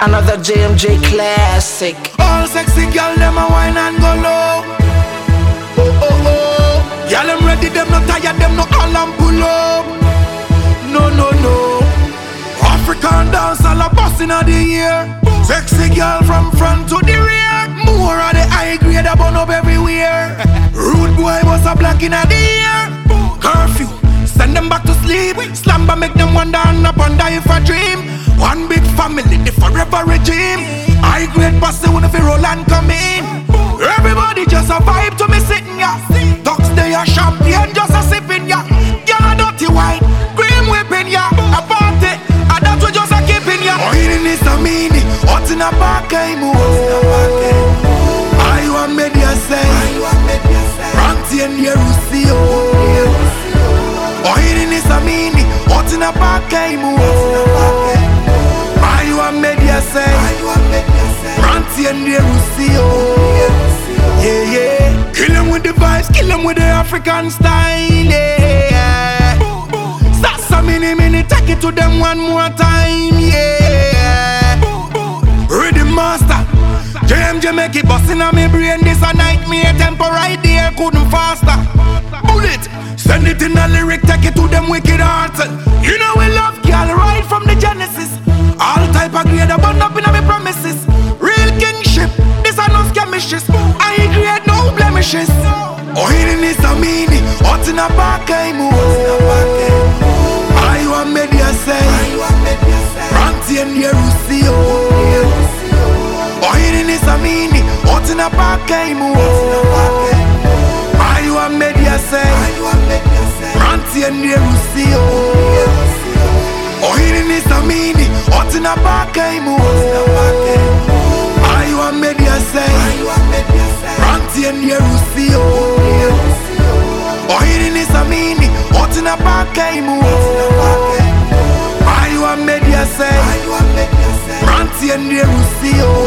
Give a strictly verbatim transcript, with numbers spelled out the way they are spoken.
Another J M J classic. All sexy girl, them a wine and go low. Oh, oh, oh. Girl, them ready, them no tired, them no all and pull up. No, no, no. African dance all a bust inna the ear. Sexy girl from front to the rear. More of the high grade a burn up everywhere. Rude boy was a black inna the ear. Curfew, send them back to sleep. Slumber make them wonder and up wonder if I dream. One big family, the forever regime. High grade pussy when if you roll and come in. Everybody just a vibe to me sitting ya. Ducks they a champagne just a sipping ya. Girl a dirty wine, cream whipping ya. A party, and that we just a keeping ya. Oh, it is a mini, hot in a back I move. I want media say, Ranty and Yerusio. Oh, it is a mini, hot in a back I move. I want media say, Ranty and Yerusio. Yeah, yeah. Kill them with the vibes, kill them with the African style, yeah. Sasa mini mini, take it to them one more time, yeah. Rhythm master, J M J make it bust inna me brain. This a nightmare, tempo right there, couldn't faster. Bullet, send it in a lyric, take it to them wicked hearts. You know we love girl right from the genesis. All type of grade, a bun up inna me promises. Real kingship, this a no skirmishes. I grade no blemishes. Oh, it is a mini, hot in a back I move. I want media say, Ranty and Yerusio. Oh, it is a mini, hot in a back I move. I want media say, Ranty and Yerusio. Oh, it is a mini, hot in a back I move. I want media say, Ranty and Yerusio. Oh, it is a mini, hot in a back I move. I want media say, Ranty and Yerusio.